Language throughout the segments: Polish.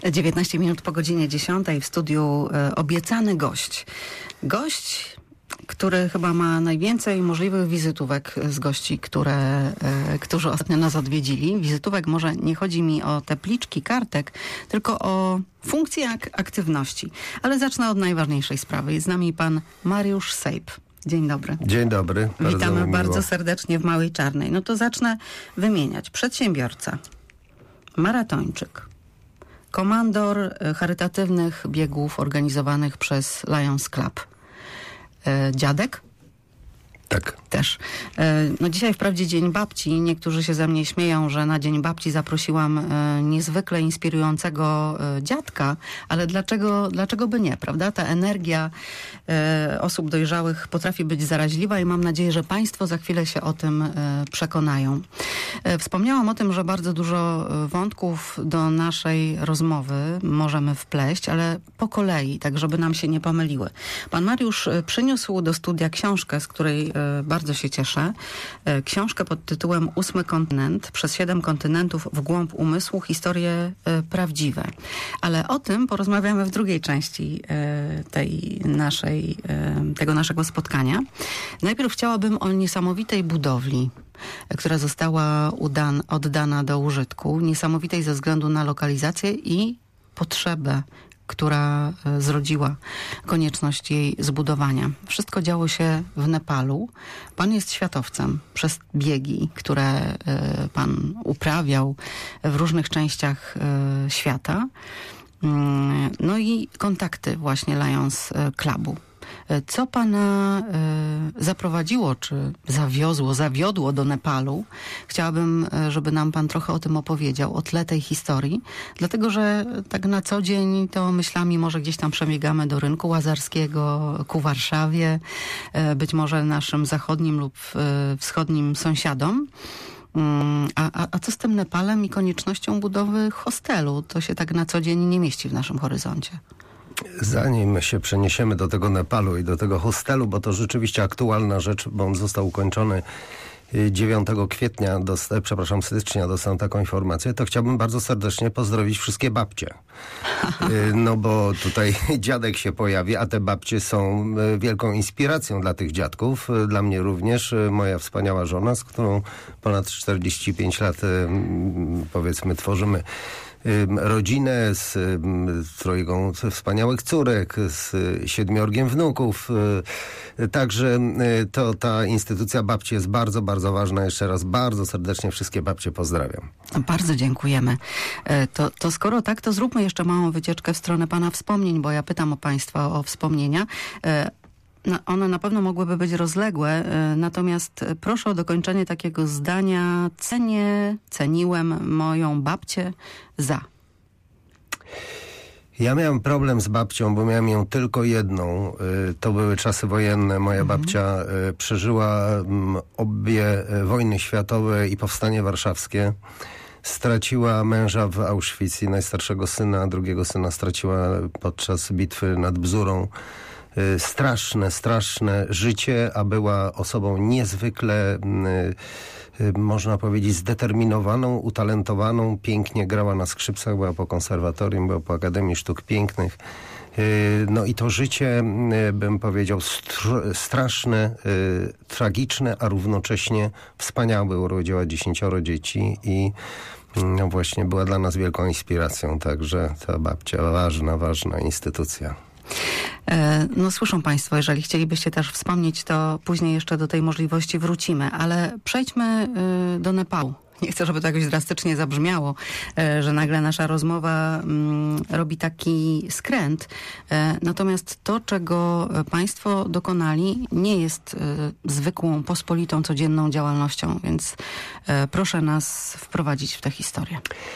19 minut po godzinie 10 w studiu obiecany gość. Gość, który chyba ma najwięcej możliwych wizytówek z gości, którzy ostatnio nas odwiedzili. Wizytówek może nie chodzi mi o te pliczki kartek, tylko o funkcję aktywności. Ale zacznę od najważniejszej sprawy. Jest z nami pan Mariusz Sejp. Dzień dobry. Dzień dobry. Witamy bardzo serdecznie w Małej Czarnej. No to zacznę wymieniać. Przedsiębiorca, maratończyk, komandor charytatywnych biegów organizowanych przez Lions Club. Dziadek? Tak. Też. No dzisiaj wprawdzie Dzień Babci. Niektórzy się ze mnie śmieją, że na Dzień Babci zaprosiłam niezwykle inspirującego dziadka, ale dlaczego by nie, prawda? Ta energia osób dojrzałych potrafi być zaraźliwa i mam nadzieję, że państwo za chwilę się o tym przekonają. Wspomniałam o tym, że bardzo dużo wątków do naszej rozmowy możemy wpleść, ale po kolei, tak żeby nam się nie pomyliły. Pan Mariusz przyniósł do studia książkę, z której bardzo się cieszę. Książkę pod tytułem 8 kontynent, przez 7 kontynentów w głąb umysłu, historie prawdziwe. Ale o tym porozmawiamy w drugiej części tego naszego spotkania. Najpierw chciałabym o niesamowitej budowli, która została oddana do użytku. Niesamowitej ze względu na lokalizację i potrzebę, która zrodziła konieczność jej zbudowania. Wszystko działo się w Nepalu. Pan jest światowcem przez biegi, które pan uprawiał w różnych częściach świata. No i kontakty właśnie Lions Clubu. Co pana zaprowadziło, czy zawiodło do Nepalu? Chciałabym, żeby nam pan trochę o tym opowiedział, o tle tej historii, dlatego że tak na co dzień to myślami może gdzieś tam przebiegamy do rynku łazarskiego, ku Warszawie, być może naszym zachodnim lub wschodnim sąsiadom. A co z tym Nepalem i koniecznością budowy hostelu? To się tak na co dzień nie mieści w naszym horyzoncie. Zanim się przeniesiemy do tego Nepalu i do tego hostelu, bo to rzeczywiście aktualna rzecz, bo on został ukończony 9 stycznia dostałem taką informację, to chciałbym bardzo serdecznie pozdrowić wszystkie babcie. No bo tutaj dziadek się pojawi, a te babcie są wielką inspiracją dla tych dziadków. Dla mnie również. Moja wspaniała żona, z którą ponad 45 lat powiedzmy tworzymy rodzinę z trójką wspaniałych córek, z 7 wnuków. Także ta instytucja babci jest bardzo, bardzo ważna. Jeszcze raz bardzo serdecznie wszystkie babcie pozdrawiam. Bardzo dziękujemy. To skoro tak, to zróbmy jeszcze małą wycieczkę w stronę pana wspomnień, bo ja pytam o państwa o wspomnienia. One na pewno mogłyby być rozległe, natomiast proszę o dokończenie takiego zdania. Ceniłem moją babcię za. Ja miałem problem z babcią, bo miałem ją tylko jedną. To były czasy wojenne. Moja babcia przeżyła obie wojny światowe i powstanie warszawskie. Straciła męża w Auschwitz i najstarszego syna, drugiego syna straciła podczas bitwy nad Bzurą. Straszne życie, a była osobą niezwykle, można powiedzieć, zdeterminowaną, utalentowaną, pięknie grała na skrzypcach, była po konserwatorium, była po Akademii Sztuk Pięknych. No i to życie, bym powiedział, straszne, tragiczne, a równocześnie wspaniałe. Urodziła 10 dzieci i no właśnie była dla nas wielką inspiracją, także ta babcia ważna instytucja. No słyszą państwo, jeżeli chcielibyście też wspomnieć, to później jeszcze do tej możliwości wrócimy, ale przejdźmy do Nepalu. Nie chcę, żeby to jakoś drastycznie zabrzmiało, że nagle nasza rozmowa robi taki skręt. Natomiast to, czego państwo dokonali, nie jest zwykłą, pospolitą, codzienną działalnością, więc proszę nas wprowadzić w tę historię.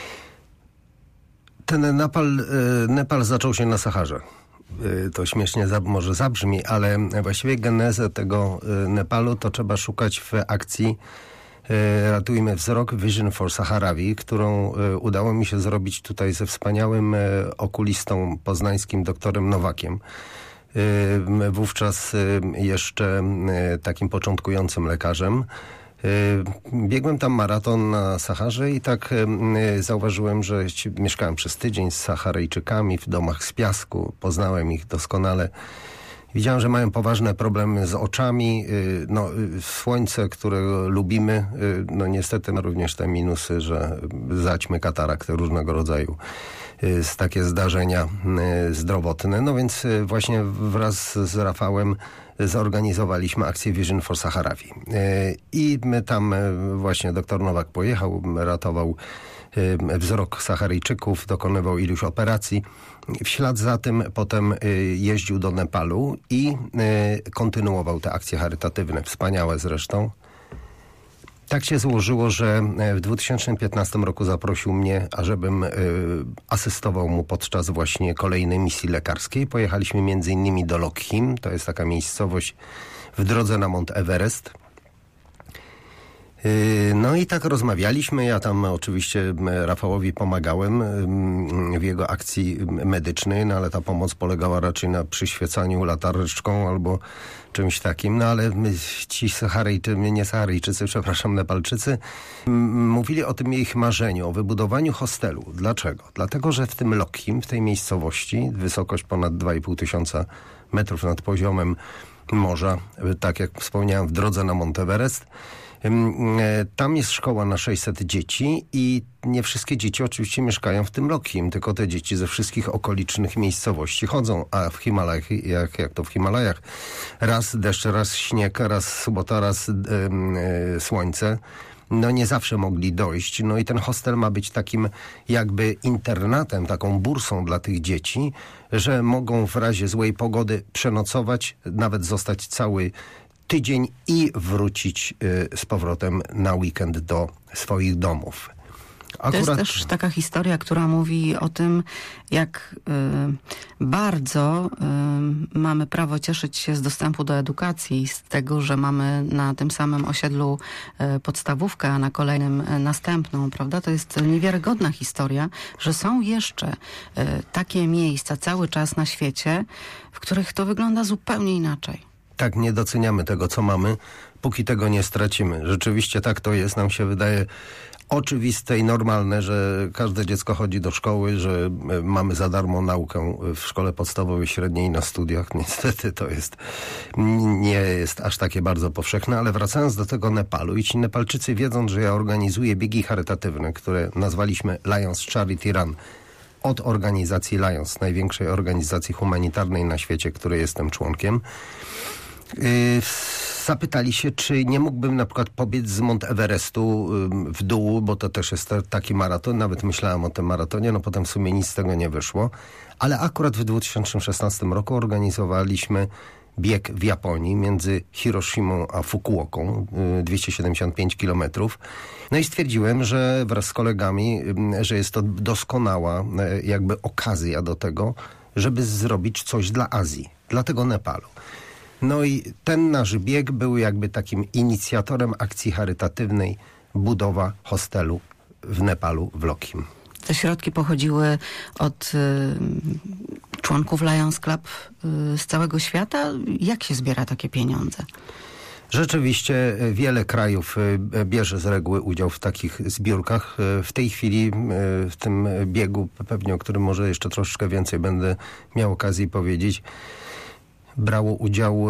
Ten Nepal zaczął się na Saharze. To śmiesznie może zabrzmi, ale właściwie genezę tego Nepalu to trzeba szukać w akcji Ratujmy Wzrok, Vision for Sahrawi, którą udało mi się zrobić tutaj ze wspaniałym okulistą poznańskim doktorem Nowakiem. Wówczas jeszcze takim początkującym lekarzem. Biegłem tam maraton na Saharze i tak zauważyłem, że mieszkałem przez tydzień z Saharyjczykami w domach z piasku. Poznałem ich doskonale. Widziałem, że mają poważne problemy z oczami. Słońce, które lubimy, niestety ma również te minusy, że zaćmy, katarakty, różnego rodzaju takie zdarzenia zdrowotne. No więc właśnie wraz z Rafałem zorganizowaliśmy akcję Vision for Sahrawi. I my tam właśnie doktor Nowak pojechał, ratował wzrok Saharyjczyków, dokonywał iluś operacji. W ślad za tym potem jeździł do Nepalu i kontynuował te akcje charytatywne, wspaniałe zresztą. Tak się złożyło, że w 2015 roku zaprosił mnie, ażebym asystował mu podczas właśnie kolejnej misji lekarskiej. Pojechaliśmy między innymi do Lokhim, to jest taka miejscowość w drodze na Mount Everest. No i tak rozmawialiśmy. Ja tam oczywiście Rafałowi pomagałem w jego akcji medycznej, no ale ta pomoc polegała raczej na przyświecaniu latareczką albo czymś takim. No ale ci Nepalczycy, mówili o tym ich marzeniu, o wybudowaniu hostelu. Dlaczego? Dlatego, że w tym Lokhim, w tej miejscowości, wysokość ponad 2,5 tysiąca metrów nad poziomem morza, tak jak wspomniałem, w drodze na Mount Everest, tam jest szkoła na 600 dzieci i nie wszystkie dzieci oczywiście mieszkają w tym Lokhim, tylko te dzieci ze wszystkich okolicznych miejscowości chodzą, a w Himalajach, jak to w Himalajach, raz deszcz, raz śnieg, raz sobota, raz słońce. No nie zawsze mogli dojść. No i ten hostel ma być takim jakby internatem, taką bursą dla tych dzieci, że mogą w razie złej pogody przenocować, nawet zostać cały tydzień i wrócić z powrotem na weekend do swoich domów. To jest też taka historia, która mówi o tym, jak bardzo mamy prawo cieszyć się z dostępu do edukacji, z tego, że mamy na tym samym osiedlu podstawówkę, a na kolejnym następną, prawda? To jest niewiarygodna historia, że są jeszcze takie miejsca cały czas na świecie, w których to wygląda zupełnie inaczej. Tak, nie doceniamy tego, co mamy, póki tego nie stracimy. Rzeczywiście tak to jest. Nam się wydaje oczywiste i normalne, że każde dziecko chodzi do szkoły, że mamy za darmo naukę w szkole podstawowej, średniej, na studiach. Niestety to nie jest aż takie bardzo powszechne, ale wracając do tego Nepalu, i ci Nepalczycy, wiedząc, że ja organizuję biegi charytatywne, które nazwaliśmy Lions Charity Run, od organizacji Lions, największej organizacji humanitarnej na świecie, której jestem członkiem, zapytali się, czy nie mógłbym na przykład pobiec z Mount Everestu w dół, bo to też jest taki maraton. Nawet myślałem o tym maratonie, no potem w sumie nic z tego nie wyszło. Ale akurat w 2016 roku organizowaliśmy bieg w Japonii między Hiroshimą a Fukuoką, 275 kilometrów. No i stwierdziłem, że wraz z kolegami, że jest to doskonała jakby okazja do tego, żeby zrobić coś dla Azji, dla tego Nepalu. No i ten nasz bieg był jakby takim inicjatorem akcji charytatywnej budowa hostelu w Nepalu, w Lokhim. Te środki pochodziły od członków Lions Club z całego świata. Jak się zbiera takie pieniądze? Rzeczywiście wiele krajów bierze z reguły udział w takich zbiórkach. W tej chwili w tym biegu, pewnie o którym może jeszcze troszeczkę więcej będę miał okazji powiedzieć, brało udział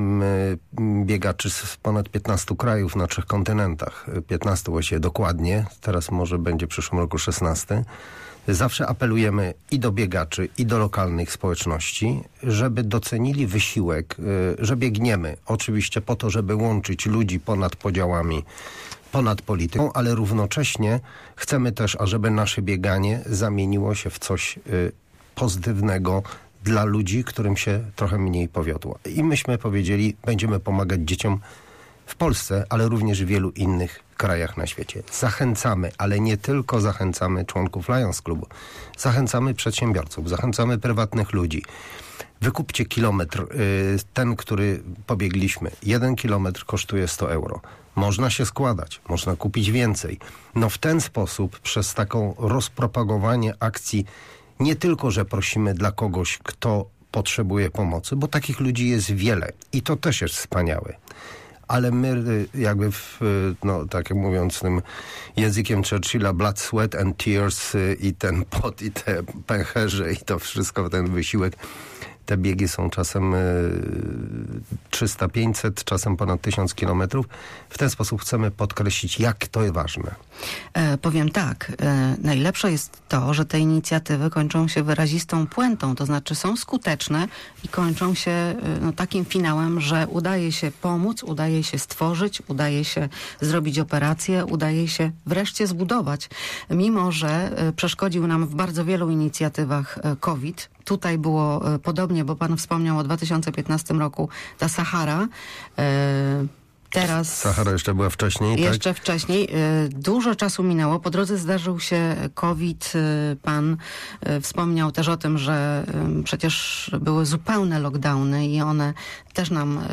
biegaczy z ponad 15 krajów na 3 kontynentach. 15 właściwie dokładnie, teraz może będzie w przyszłym roku 16. Zawsze apelujemy i do biegaczy, i do lokalnych społeczności, żeby docenili wysiłek, że biegniemy. Oczywiście po to, żeby łączyć ludzi ponad podziałami, ponad polityką, ale równocześnie chcemy też, ażeby nasze bieganie zamieniło się w coś pozytywnego dla ludzi, którym się trochę mniej powiodło. I myśmy powiedzieli, będziemy pomagać dzieciom w Polsce, ale również w wielu innych krajach na świecie. Zachęcamy, ale nie tylko zachęcamy członków Lions Clubu. Zachęcamy przedsiębiorców, zachęcamy prywatnych ludzi. Wykupcie kilometr, ten, który pobiegliśmy. 1 kilometr kosztuje 100 euro. Można się składać, można kupić więcej. No w ten sposób, przez taką rozpropagowanie akcji, nie tylko, że prosimy dla kogoś, kto potrzebuje pomocy, bo takich ludzi jest wiele i to też jest wspaniałe. ale my jakby tak jak mówiąc tym językiem Churchilla, blood, sweat and tears i ten pot, i te pęcherze, i to wszystko, ten wysiłek. Te biegi są czasem 300-500, czasem ponad 1000 kilometrów. W ten sposób chcemy podkreślić, jak to jest ważne. Powiem tak, najlepsze jest to, że te inicjatywy kończą się wyrazistą puentą, to znaczy są skuteczne i kończą się takim finałem, że udaje się pomóc, udaje się stworzyć, udaje się zrobić operację, udaje się wreszcie zbudować. Mimo że przeszkodził nam w bardzo wielu inicjatywach COVID. Tutaj było podobnie, bo pan wspomniał o 2015 roku, ta Sahara. Teraz... Sahara jeszcze była wcześniej, Jeszcze wcześniej. Dużo czasu minęło. Po drodze zdarzył się COVID. Pan wspomniał też o tym, że przecież były zupełne lockdowny i one też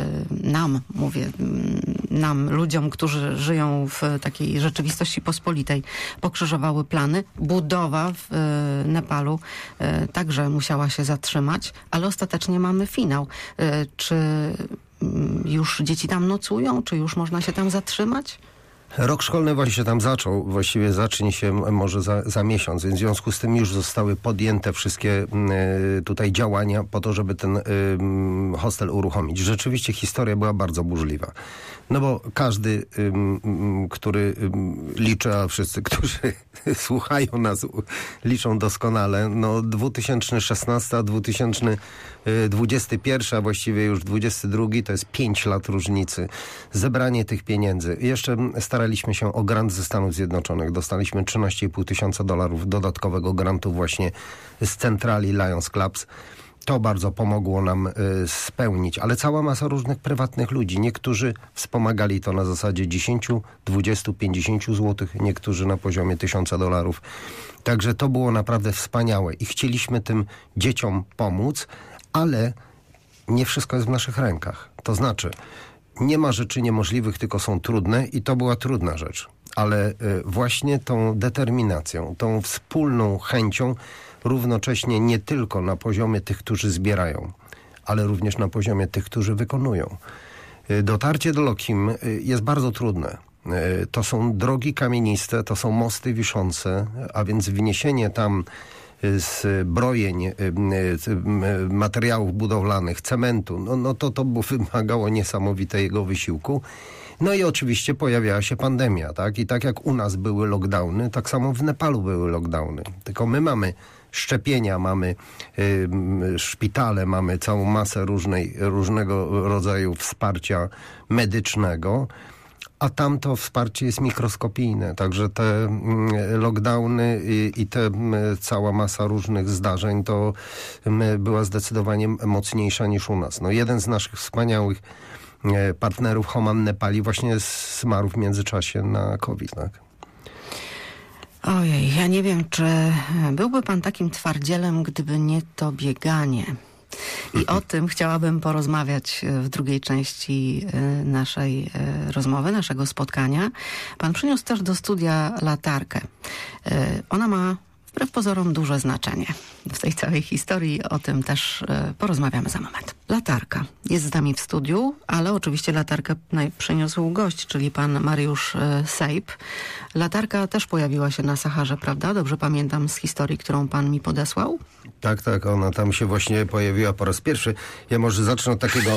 nam, ludziom, którzy żyją w takiej rzeczywistości pospolitej, pokrzyżowały plany. Budowa w Nepalu także musiała się zatrzymać, ale ostatecznie mamy finał. Czy już dzieci tam nocują? Czy już można się tam zatrzymać? Rok szkolny właśnie się tam zaczął, właściwie zacznie się może za miesiąc, więc w związku z tym już zostały podjęte wszystkie tutaj działania po to, żeby ten hostel uruchomić. Rzeczywiście historia była bardzo burzliwa. No bo każdy, który liczy, a wszyscy, którzy słuchają nas, liczą doskonale, 2016, a 2021, a właściwie już 2022, to jest 5 lat różnicy. Zebranie tych pieniędzy. Jeszcze staraliśmy się o grant ze Stanów Zjednoczonych. Dostaliśmy $13,5 tysiąca dodatkowego grantu właśnie z centrali Lions Clubs. To bardzo pomogło nam spełnić, ale cała masa różnych prywatnych ludzi. Niektórzy wspomagali to na zasadzie 10, 20, 50 zł, niektórzy na poziomie $1000. Także to było naprawdę wspaniałe i chcieliśmy tym dzieciom pomóc, ale nie wszystko jest w naszych rękach. To znaczy, nie ma rzeczy niemożliwych, tylko są trudne i to była trudna rzecz. Ale właśnie tą determinacją, tą wspólną chęcią, równocześnie nie tylko na poziomie tych, którzy zbierają, ale również na poziomie tych, którzy wykonują. Dotarcie do Lokim jest bardzo trudne. To są drogi kamieniste, to są mosty wiszące, a więc wniesienie tam zbrojeń, materiałów budowlanych, cementu, to wymagało niesamowitego wysiłku. No i oczywiście pojawiała się pandemia, tak? I tak jak u nas były lockdowny, tak samo w Nepalu były lockdowny. Tylko my mamy szczepienia, mamy szpitale, mamy całą masę różnego rodzaju wsparcia medycznego, a tamto wsparcie jest mikroskopijne. Także te lockdowny i te cała masa różnych zdarzeń to była zdecydowanie mocniejsza niż u nas. Jeden z naszych wspaniałych partnerów, Homan Nepali, właśnie zmarł w międzyczasie na COVID, tak? Ojej, ja nie wiem, czy byłby pan takim twardzielem, gdyby nie to bieganie. I o tym chciałabym porozmawiać w drugiej części naszej rozmowy, naszego spotkania. Pan przyniósł też do studia latarkę. Ona ma wbrew pozorom duże znaczenie w tej całej historii. O tym też porozmawiamy za moment. Latarka jest z nami w studiu, ale oczywiście latarkę przyniósł gość, czyli pan Mariusz Sejp. Latarka też pojawiła się na Saharze, prawda? Dobrze pamiętam z historii, którą pan mi podesłał? Tak, ona tam się właśnie pojawiła po raz pierwszy. Ja może zacznę od takiego...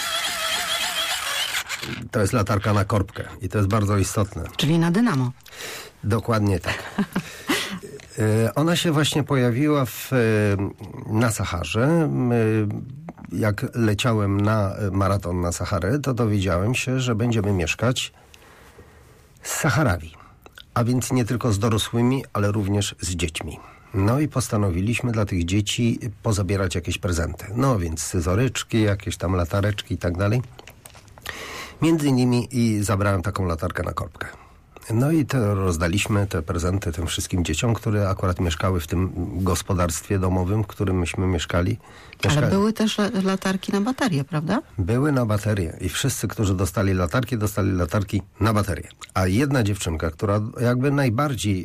To jest latarka na korbkę i to jest bardzo istotne. Czyli na dynamo. Dokładnie tak. Ona się właśnie pojawiła na Saharze. Jak leciałem na maraton na Saharę, to dowiedziałem się, że będziemy mieszkać z Saharawi. A więc nie tylko z dorosłymi, ale również z dziećmi. I postanowiliśmy dla tych dzieci pozabierać jakieś prezenty. Więc scyzoryczki, jakieś tam latareczki i tak dalej. Między innymi i zabrałem taką latarkę na korbkę. No i rozdaliśmy te prezenty tym wszystkim dzieciom, które akurat mieszkały w tym gospodarstwie domowym, w którym myśmy mieszkali. Ale były też latarki na baterię, prawda? Były na baterię i wszyscy, którzy dostali latarki na baterię. A jedna dziewczynka, która jakby najbardziej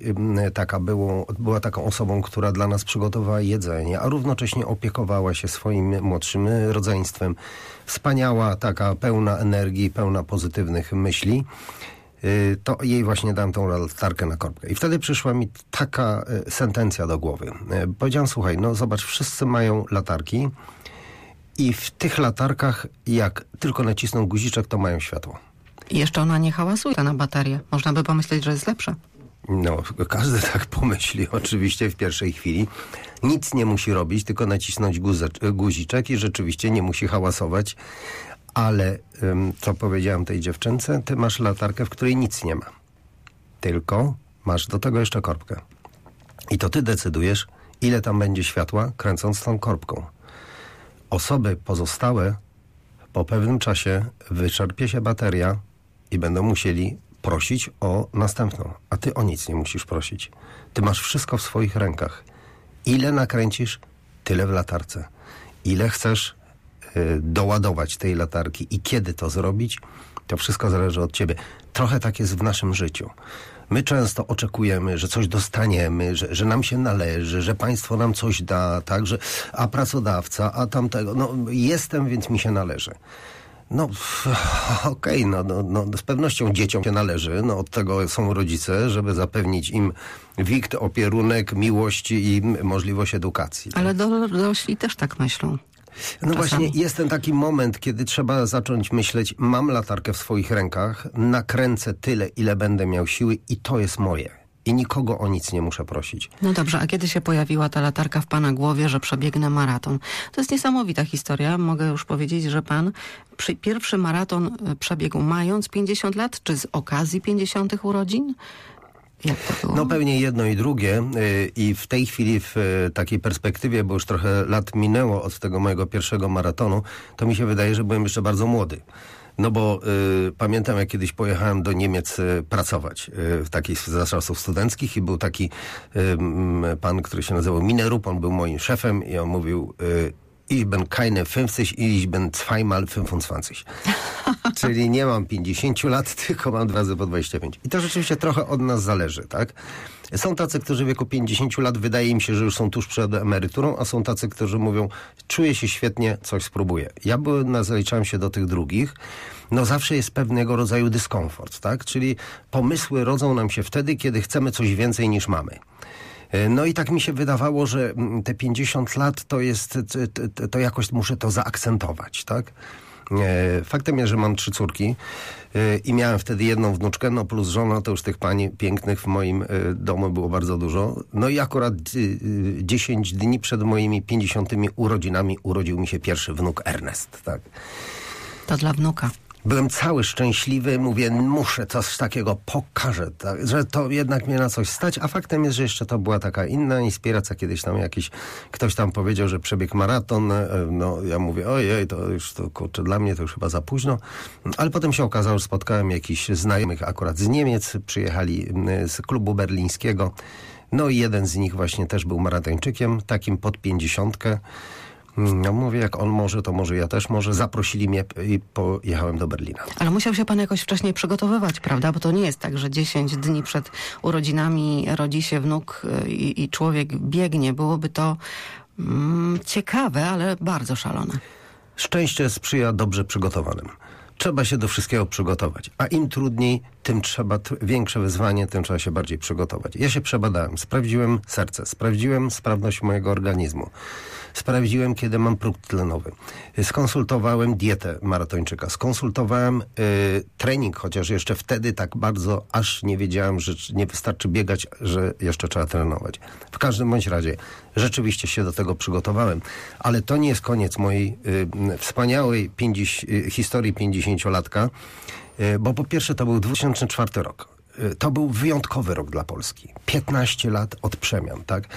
była taką osobą, która dla nas przygotowała jedzenie, a równocześnie opiekowała się swoim młodszym rodzeństwem. Wspaniała, taka pełna energii, pełna pozytywnych myśli. To jej właśnie dałem tą latarkę na korbkę. I wtedy przyszła mi taka sentencja do głowy. Powiedziałem, słuchaj, no zobacz, wszyscy mają latarki i w tych latarkach, jak tylko nacisną guziczek, to mają światło. I jeszcze ona nie hałasuje na baterię. Można by pomyśleć, że jest lepsza. No, każdy tak pomyśli oczywiście w pierwszej chwili. Nic nie musi robić, tylko nacisnąć guziczek i rzeczywiście nie musi hałasować. Ale co powiedziałem tej dziewczynce, ty masz latarkę, w której nic nie ma. Tylko masz do tego jeszcze korbkę. I to ty decydujesz, ile tam będzie światła, kręcąc tą korbką. Osoby pozostałe po pewnym czasie wyczerpie się bateria i będą musieli prosić o następną. A ty o nic nie musisz prosić. Ty masz wszystko w swoich rękach. Ile nakręcisz, tyle w latarce. Ile chcesz doładować tej latarki i kiedy to zrobić, to wszystko zależy od ciebie. Trochę tak jest w naszym życiu. My często oczekujemy, że coś dostaniemy, że nam się należy, że państwo nam coś da, tak, że a pracodawca, a tamtego, no jestem, więc mi się należy. No okej, no z pewnością dzieciom się należy, no od tego są rodzice, żeby zapewnić im wikt, opierunek, miłości i możliwość edukacji. Ale dorośli też tak myślą. No właśnie, jest ten taki moment, kiedy trzeba zacząć myśleć, mam latarkę w swoich rękach, nakręcę tyle, ile będę miał siły i to jest moje. I nikogo o nic nie muszę prosić. No dobrze, a kiedy się pojawiła ta latarka w pana głowie, że przebiegnę maraton? To jest niesamowita historia. Mogę już powiedzieć, że pan pierwszy maraton przebiegł mając 50 lat, czy z okazji 50 urodzin? Jak to było? No pewnie jedno i drugie i w tej chwili w takiej perspektywie, bo już trochę lat minęło od tego mojego pierwszego maratonu, to mi się wydaje, że byłem jeszcze bardzo młody. No bo pamiętam, jak kiedyś pojechałem do Niemiec pracować w takich za czasów studenckich i był taki pan, który się nazywał Minerup, on był moim szefem i on mówił ich bin keine 50, ich bin zweimal 25. Czyli nie mam 50 lat, tylko mam 2 razy po 25. I to rzeczywiście trochę od nas zależy, tak? Są tacy, którzy w wieku 50 lat wydaje im się, że już są tuż przed emeryturą, a są tacy, którzy mówią, czuję się świetnie, coś spróbuję. Ja zaliczałem się do tych drugich. No zawsze jest pewnego rodzaju dyskomfort, tak? Czyli pomysły rodzą nam się wtedy, kiedy chcemy coś więcej niż mamy. No i tak mi się wydawało, że te 50 lat to jakoś muszę to zaakcentować, tak? Faktem jest, że mam 3 córki i miałem wtedy jedną wnuczkę, no plus żona, to już tych pań pięknych w moim domu było bardzo dużo. No i akurat 10 dni przed moimi 50 urodzinami urodził mi się pierwszy wnuk Ernest, tak? To dla wnuka. Byłem cały szczęśliwy, mówię, muszę coś takiego pokażę, tak, że to jednak mnie na coś stać, a faktem jest, że jeszcze to była taka inna inspiracja, kiedyś tam ktoś tam powiedział, że przebiegł maraton, no ja mówię, ojej, to już to kurczę, dla mnie to już chyba za późno, ale potem się okazało, że spotkałem jakichś znajomych akurat z Niemiec, przyjechali z klubu berlińskiego, no i jeden z nich właśnie też był maratończykiem, takim pod 50. No mówię, jak on może, to może ja też może. Zaprosili mnie i pojechałem do Berlina. Ale musiał się pan jakoś wcześniej przygotowywać, prawda? Bo to nie jest tak, że 10 dni przed urodzinami rodzi się wnuk i człowiek biegnie. Byłoby to ciekawe, ale bardzo szalone. Szczęście sprzyja dobrze przygotowanym. Trzeba się do wszystkiego przygotować. A im trudniej, tym trzeba większe wyzwanie, tym trzeba się bardziej przygotować. Ja się przebadałem, sprawdziłem serce, sprawdziłem sprawność mojego organizmu. Sprawdziłem, kiedy mam próg tlenowy. Skonsultowałem dietę maratończyka. Skonsultowałem trening, chociaż jeszcze wtedy tak bardzo aż nie wiedziałem, że nie wystarczy biegać, że jeszcze trzeba trenować. W każdym bądź razie rzeczywiście się do tego przygotowałem. Ale to nie jest koniec mojej wspaniałej historii 50-latka, bo po pierwsze to był 2004 rok. To był wyjątkowy rok dla Polski. 15 lat od przemian, tak?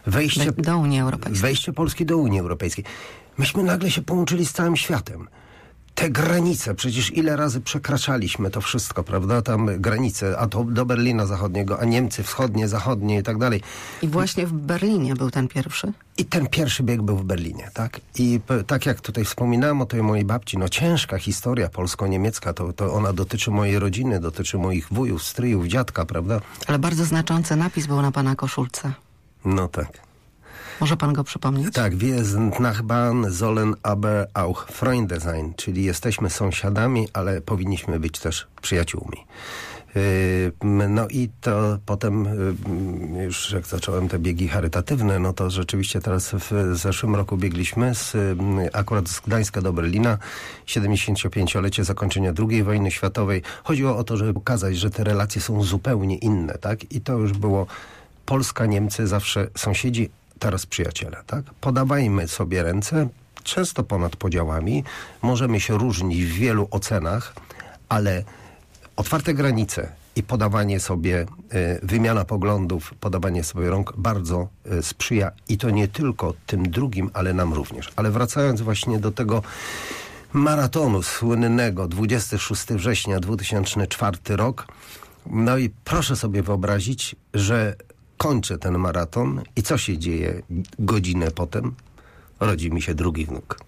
Do Unii Europejskiej. Wejście Polski do Unii Europejskiej. Myśmy nagle się połączyli z całym światem. te granice, przecież ile razy przekraczaliśmy to wszystko, prawda? Tam granice, a to do Berlina Zachodniego, a Niemcy wschodnie, zachodnie i tak dalej. I właśnie w Berlinie był ten pierwszy? I ten pierwszy bieg był w Berlinie, tak? I tak jak tutaj wspominałem o tej mojej babci, no ciężka historia polsko-niemiecka, to ona dotyczy mojej rodziny, dotyczy moich wujów, stryjów, dziadka, prawda? Ale bardzo znaczący napis był na pana koszulce. No tak. Może pan go przypomnieć? Tak, wir sind Nachbarn, sollen aber auch Freunde sein, czyli jesteśmy sąsiadami, ale powinniśmy być też przyjaciółmi. No i to potem już jak zacząłem te biegi charytatywne, no to rzeczywiście teraz w zeszłym roku biegliśmy akurat z Gdańska do Berlina, 75-lecie zakończenia II wojny światowej. Chodziło o to, żeby pokazać, że te relacje są zupełnie inne, tak? I to już było Polska, Niemcy, zawsze sąsiedzi, teraz przyjaciele, tak? Podawajmy sobie ręce, często ponad podziałami. Możemy się różnić w wielu ocenach, ale otwarte granice i podawanie sobie, wymiana poglądów, podawanie sobie rąk bardzo sprzyja i to nie tylko tym drugim, ale nam również. Ale wracając właśnie do tego maratonu słynnego 26 września 2004 rok, no i proszę sobie wyobrazić, że kończę ten maraton i co się dzieje godzinę potem? Rodzi mi się drugi wnuk.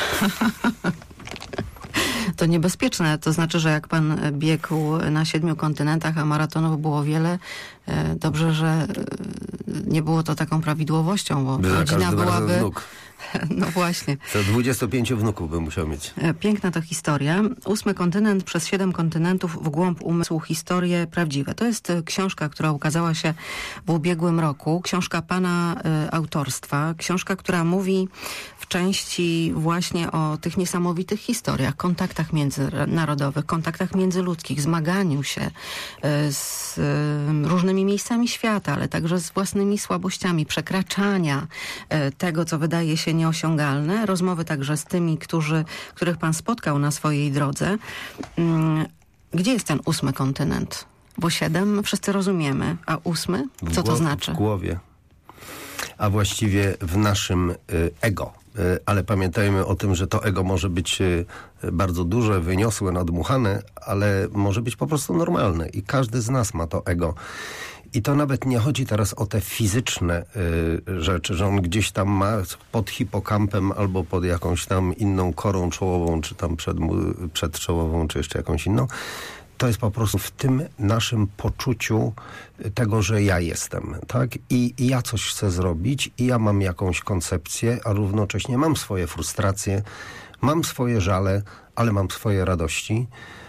To niebezpieczne. To znaczy, że jak pan biegł na 7 kontynentach, a maratonów było wiele, dobrze, że nie było to taką prawidłowością, bo rodzina byłaby... Wnuk. No właśnie. To 25 wnuków bym musiał mieć. Piękna to historia. 8 kontynent przez 7 kontynentów w głąb umysłu, historie prawdziwe. To jest książka, która ukazała się w ubiegłym roku. Książka pana autorstwa. Książka, która mówi w części właśnie o tych niesamowitych historiach, kontaktach międzynarodowych, kontaktach międzyludzkich, zmaganiu się z różnymi miejscami świata, ale także z własnymi słabościami, przekraczania tego, co wydaje się nieosiągalne. Rozmowy także z tymi, których pan spotkał na swojej drodze. Gdzie jest ten 8 kontynent? Bo 7 wszyscy rozumiemy, a 8? Co to znaczy? W głowie. A właściwie w naszym ego. Ale pamiętajmy o tym, że to ego może być bardzo duże, wyniosłe, nadmuchane, ale może być po prostu normalne. I każdy z nas ma to ego. I to nawet nie chodzi teraz o te fizyczne rzeczy, że on gdzieś tam ma pod hipokampem albo pod jakąś tam inną korą czołową, czy tam przedczołową, czy jeszcze jakąś inną. To jest po prostu w tym naszym poczuciu tego, że ja jestem, tak? I ja coś chcę zrobić i ja mam jakąś koncepcję, a równocześnie mam swoje frustracje, mam swoje żale, ale mam swoje radości.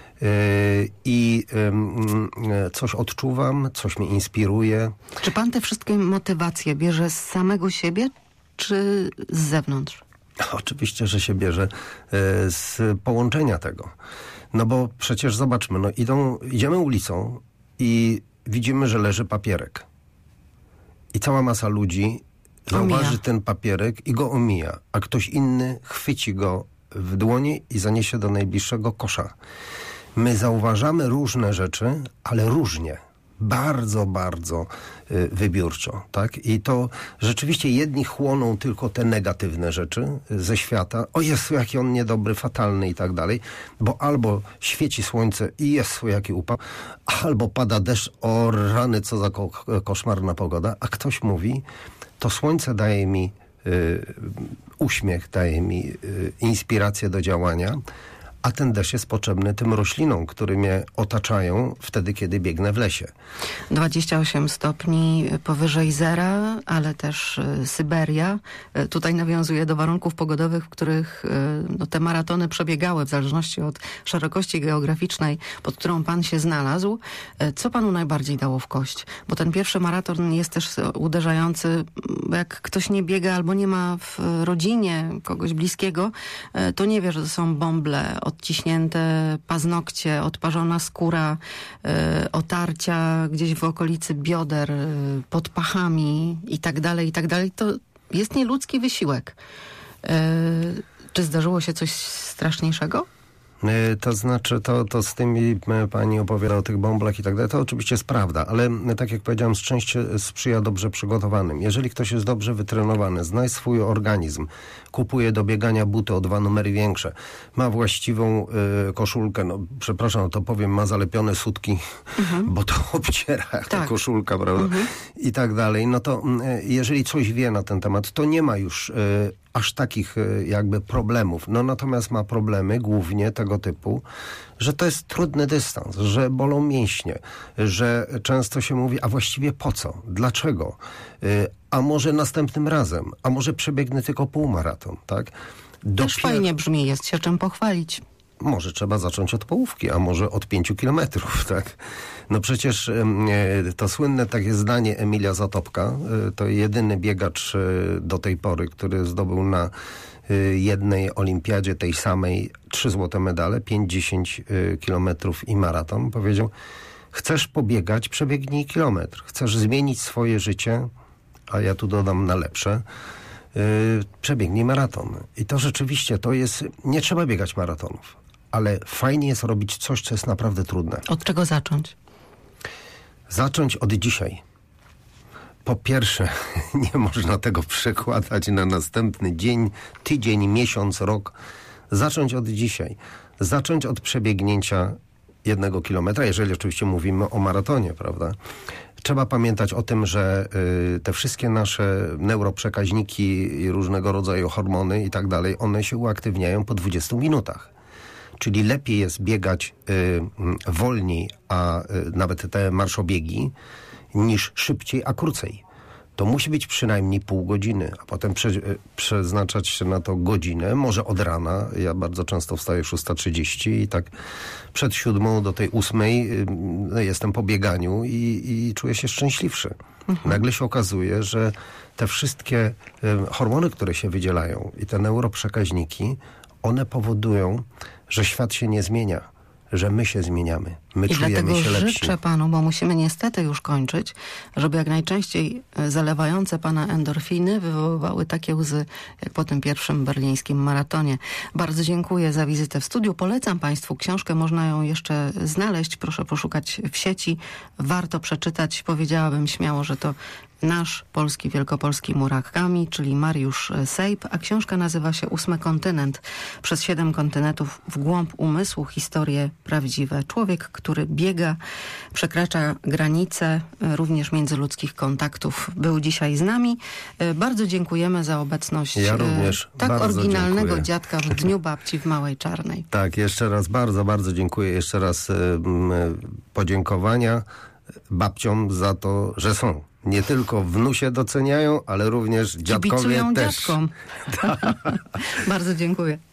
I coś odczuwam, coś mnie inspiruje. Czy pan te wszystkie motywacje bierze z samego siebie, czy z zewnątrz? Oczywiście, że się bierze z połączenia tego. No bo przecież zobaczmy, no idziemy ulicą i widzimy, że leży papierek. I cała masa ludzi zauważy ten papierek i go omija, a ktoś inny chwyci go w dłonie i zaniesie do najbliższego kosza. My zauważamy różne rzeczy, ale różnie. Bardzo, bardzo wybiórczo, tak? I to rzeczywiście jedni chłoną tylko te negatywne rzeczy ze świata. O Jezu, jaki on niedobry, fatalny i tak dalej. Bo albo świeci słońce i Jezu, jaki upał, albo pada deszcz, o rany, co za koszmarna pogoda. A ktoś mówi, to słońce daje mi uśmiech, daje mi inspirację do działania, a ten deszcz jest potrzebny tym roślinom, które mnie otaczają wtedy, kiedy biegnę w lesie. 28 stopni powyżej zera, ale też Syberia. Tutaj nawiązuje do warunków pogodowych, w których te maratony przebiegały w zależności od szerokości geograficznej, pod którą pan się znalazł. Co panu najbardziej dało w kość? Bo ten pierwszy maraton jest też uderzający, bo jak ktoś nie biega albo nie ma w rodzinie kogoś bliskiego, to nie wie, że to są bąble, odciśnięte paznokcie, odparzona skóra, otarcia gdzieś w okolicy bioder, pod pachami i tak dalej, i tak dalej. To jest nieludzki wysiłek. Czy zdarzyło się coś straszniejszego? To znaczy, to z tymi pani opowiada o tych bąblach i tak dalej, to oczywiście jest prawda, ale tak jak powiedziałem, szczęście sprzyja dobrze przygotowanym. Jeżeli ktoś jest dobrze wytrenowany, zna swój organizm, kupuje do biegania buty o 2 numery większe, ma właściwą koszulkę, no przepraszam, to powiem, ma zalepione sutki, bo to obciera jak ta koszulka, prawda? I tak dalej. No to jeżeli coś wie na ten temat, to nie ma już aż takich jakby problemów. No natomiast ma problemy głównie tego typu, że to jest trudny dystans, że bolą mięśnie, że często się mówi, a właściwie po co? Dlaczego? A może następnym razem? A może przebiegnę tylko półmaraton, tak? Też fajnie brzmi, jest się czym pochwalić. Może trzeba zacząć od połówki, a może od 5 kilometrów, tak? No przecież to słynne takie zdanie Emilia Zatopka, to jedyny biegacz do tej pory, który zdobył na jednej olimpiadzie tej samej 3 złote medale, 5-10 kilometrów i maraton, powiedział: chcesz pobiegać, przebiegnij kilometr. Chcesz zmienić swoje życie, a ja tu dodam na lepsze, przebiegnij maraton. I to rzeczywiście, to jest, nie trzeba biegać maratonów, ale fajnie jest robić coś, co jest naprawdę trudne. Od czego zacząć? Zacząć od dzisiaj. Po pierwsze, nie można tego przekładać na następny dzień, tydzień, miesiąc, rok. Zacząć od dzisiaj. Zacząć od przebiegnięcia 1 kilometra, jeżeli oczywiście mówimy o maratonie, prawda? Trzeba pamiętać o tym, że te wszystkie nasze neuroprzekaźniki i różnego rodzaju hormony i tak dalej, one się uaktywniają po 20 minutach. Czyli lepiej jest biegać wolniej, a nawet te marszobiegi, niż szybciej, a krócej. To musi być przynajmniej pół godziny, a potem przeznaczać się na to godzinę, może od rana. Ja bardzo często wstaję 6:30 i tak przed 7 do tej 8 jestem po bieganiu i czuję się szczęśliwszy. Nagle się okazuje, że te wszystkie hormony, które się wydzielają i te neuroprzekaźniki, one powodują, że świat się nie zmienia, że my się zmieniamy. My czujemy się lepsi. Życzę panu, bo musimy niestety już kończyć, żeby jak najczęściej zalewające pana endorfiny wywoływały takie łzy, jak po tym pierwszym berlińskim maratonie. Bardzo dziękuję za wizytę w studiu. Polecam państwu książkę, można ją jeszcze znaleźć. Proszę poszukać w sieci. Warto przeczytać. Powiedziałabym śmiało, że to nasz polski, wielkopolski Murakami, czyli Mariusz Sejp, a książka nazywa się 8 kontynent. Przez 7 kontynentów w głąb umysłu, historie prawdziwe. Człowiek, który biega, przekracza granice również międzyludzkich kontaktów, był dzisiaj z nami. Bardzo dziękujemy za obecność tak oryginalnego dziadka w Dniu Babci w Małej Czarnej. Tak, jeszcze raz bardzo, bardzo dziękuję. Jeszcze raz podziękowania babciom za to, że są. Nie tylko wnusie doceniają, ale również dziadkowie też. Dziadkom. Bardzo dziękuję.